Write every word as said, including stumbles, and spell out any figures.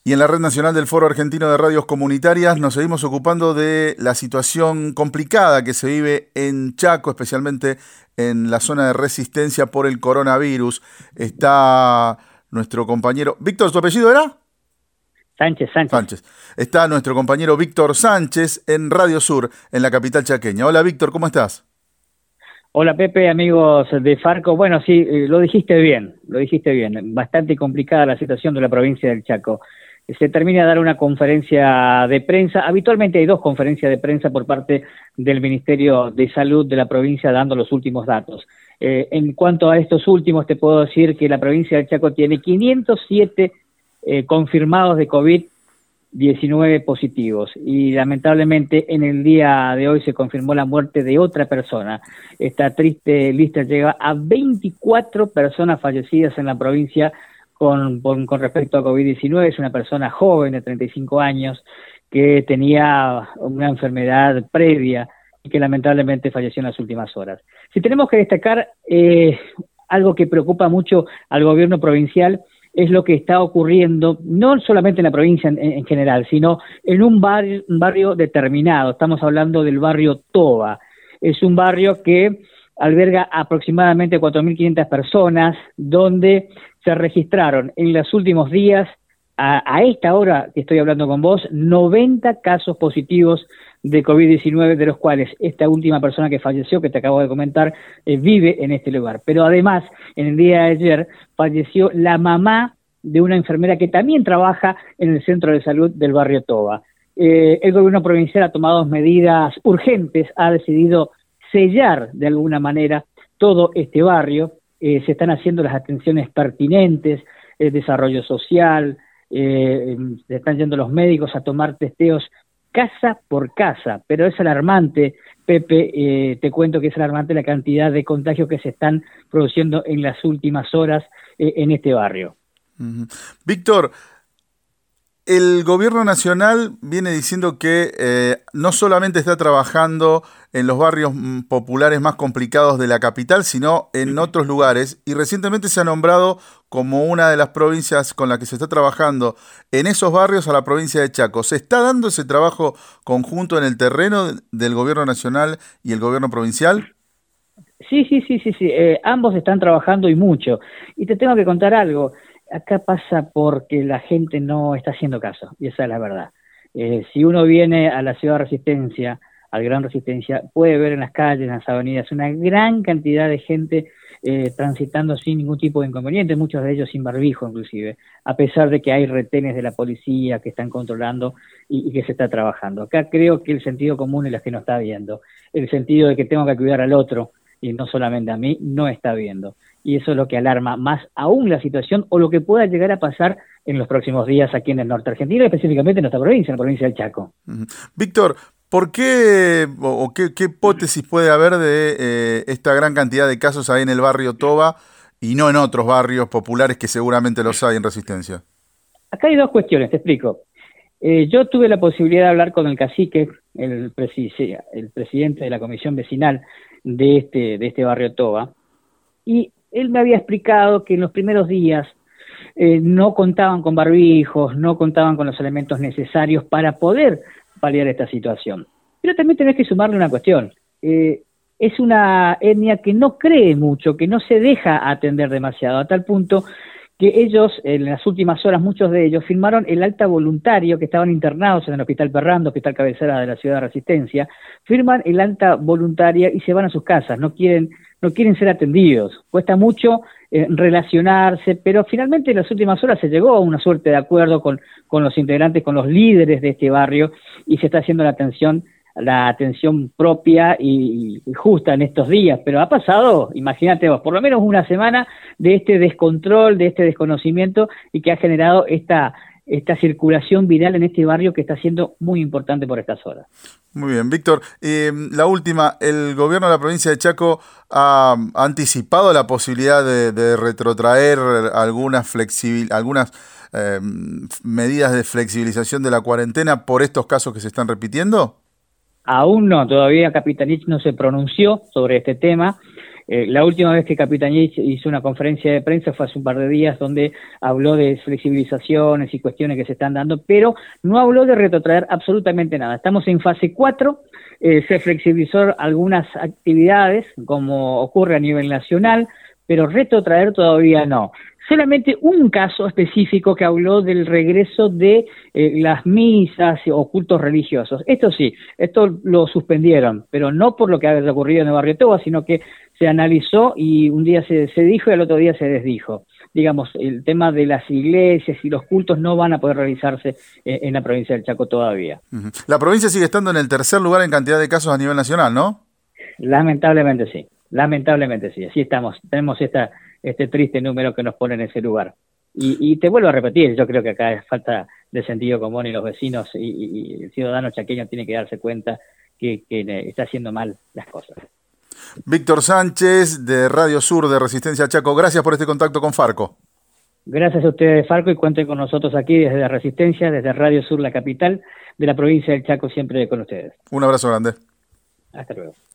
Y en la Red Nacional del Foro Argentino de Radios Comunitarias nos seguimos ocupando de la situación complicada que se vive en Chaco, especialmente en la zona de Resistencia por el coronavirus. Está nuestro compañero... Víctor, ¿tu apellido era? Sánchez, Sánchez. Sánchez. Está nuestro compañero Víctor Sánchez en Radio Sur, en la capital chaqueña. Hola Víctor, ¿cómo estás? Hola Pepe, amigos de Farco. Bueno, sí, lo dijiste bien, lo dijiste bien. Bastante complicada la situación de la provincia del Chaco. Se termina de dar una conferencia de prensa. Habitualmente hay dos conferencias de prensa por parte del Ministerio de Salud de la provincia dando los últimos datos. Eh, en cuanto a estos últimos, te puedo decir que la provincia del Chaco tiene quinientos siete eh, confirmados de COVID diecinueve positivos y lamentablemente en el día de hoy se confirmó la muerte de otra persona. Esta triste lista llega a veinticuatro personas fallecidas en la provincia Con, con, con respecto a COVID diecinueve. Es una persona joven de treinta y cinco años que tenía una enfermedad previa y que lamentablemente falleció en las últimas horas. Si tenemos que destacar eh, algo que preocupa mucho al gobierno provincial, es lo que está ocurriendo, no solamente en la provincia en, en general, sino en un barrio, un barrio determinado. Estamos hablando del barrio Toba. Es un barrio que alberga aproximadamente cuatro mil quinientas personas, donde se registraron en los últimos días, a, a esta hora que estoy hablando con vos, noventa casos positivos de COVID diecinueve, de los cuales esta última persona que falleció, que te acabo de comentar, eh, vive en este lugar. Pero además, en el día de ayer, falleció la mamá de una enfermera que también trabaja en el centro de salud del barrio Toba. Eh, el gobierno provincial ha tomado medidas urgentes, ha decidido sellar de alguna manera todo este barrio. Eh, se están haciendo las atenciones pertinentes, el desarrollo social, eh, se están yendo los médicos a tomar testeos casa por casa, pero es alarmante, Pepe, eh, te cuento que es alarmante la cantidad de contagios que se están produciendo en las últimas horas eh, en este barrio. Uh-huh. Víctor, el gobierno nacional viene diciendo que eh, no solamente está trabajando en los barrios populares más complicados de la capital, sino en otros lugares, y recientemente se ha nombrado como una de las provincias con la que se está trabajando en esos barrios a la provincia de Chaco. ¿Se está dando ese trabajo conjunto en el terreno del gobierno nacional y el gobierno provincial? Sí, sí, sí, sí, sí. Eh, ambos están trabajando y mucho. Y te tengo que contar algo. Acá pasa porque la gente no está haciendo caso, y esa es la verdad. Eh, si uno viene a la ciudad de Resistencia, al Gran Resistencia, puede ver en las calles, en las avenidas, una gran cantidad de gente eh, transitando sin ningún tipo de inconveniente, muchos de ellos sin barbijo inclusive, a pesar de que hay retenes de la policía que están controlando y, y que se está trabajando. Acá creo que el sentido común es lo que no está viendo, el sentido de que tengo que cuidar al otro, y no solamente a mí, no está viendo. Y eso es lo que alarma más aún la situación o lo que pueda llegar a pasar en los próximos días aquí en el norte argentino, específicamente en nuestra provincia, en la provincia del Chaco. Uh-huh. Víctor, ¿por qué o, o qué, qué hipótesis puede haber de eh, esta gran cantidad de casos ahí en el barrio Toba y no en otros barrios populares que seguramente los hay en Resistencia? Acá hay dos cuestiones, te explico. Eh, yo tuve la posibilidad de hablar con el cacique, el, presi- el presidente de la comisión vecinal de este, de este barrio Toba, y él me había explicado que en los primeros días eh, no contaban con barbijos, no contaban con los elementos necesarios para poder paliar esta situación. Pero también tenés que sumarle una cuestión. Eh, es una etnia que no cree mucho, que no se deja atender demasiado, a tal punto que ellos, en las últimas horas, muchos de ellos, firmaron el alta voluntario, que estaban internados en el Hospital Perrando, hospital cabecera de la ciudad de Resistencia, firman el alta voluntaria y se van a sus casas, no quieren, no quieren ser atendidos. Cuesta mucho eh, relacionarse, pero finalmente en las últimas horas se llegó a una suerte de acuerdo con, con los integrantes, con los líderes de este barrio, y se está haciendo la atención la atención propia y, y justa en estos días, pero ha pasado, imagínate vos, por lo menos una semana de este descontrol, de este desconocimiento, y que ha generado esta, esta circulación viral en este barrio que está siendo muy importante por estas horas. Muy bien, Víctor, eh, la última, el gobierno de la provincia de Chaco ha, ha anticipado la posibilidad de, de retrotraer algunas flexibil, algunas eh, medidas de flexibilización de la cuarentena por estos casos que se están repitiendo. Aún no, todavía Capitanich no se pronunció sobre este tema. Eh, la última vez que Capitaní hizo una conferencia de prensa fue hace un par de días, donde habló de flexibilizaciones y cuestiones que se están dando, pero no habló de retrotraer absolutamente nada. Estamos en fase cuatro, eh, se flexibilizó algunas actividades, como ocurre a nivel nacional, pero retrotraer todavía no. Solamente un caso específico que habló del regreso de eh, las misas o cultos religiosos. Esto sí, esto lo suspendieron, pero no por lo que había ocurrido en el barrio Toba, sino que se analizó y un día se, se dijo y al otro día se desdijo. Digamos, el tema de las iglesias y los cultos no van a poder realizarse eh, en la provincia del Chaco todavía. La provincia sigue estando en el tercer lugar en cantidad de casos a nivel nacional, ¿no? Lamentablemente sí, lamentablemente sí, así estamos, tenemos esta... este triste número que nos pone en ese lugar. Y, y te vuelvo a repetir, yo creo que acá es falta de sentido común y los vecinos y, y, y el ciudadano chaqueño tiene que darse cuenta que, que está haciendo mal las cosas. Víctor Sánchez, de Radio Sur de Resistencia Chaco, gracias por este contacto con Farco. Gracias a ustedes, Farco, y cuenten con nosotros aquí desde la Resistencia, desde Radio Sur, la capital de la provincia del Chaco, siempre con ustedes. Un abrazo grande. Hasta luego.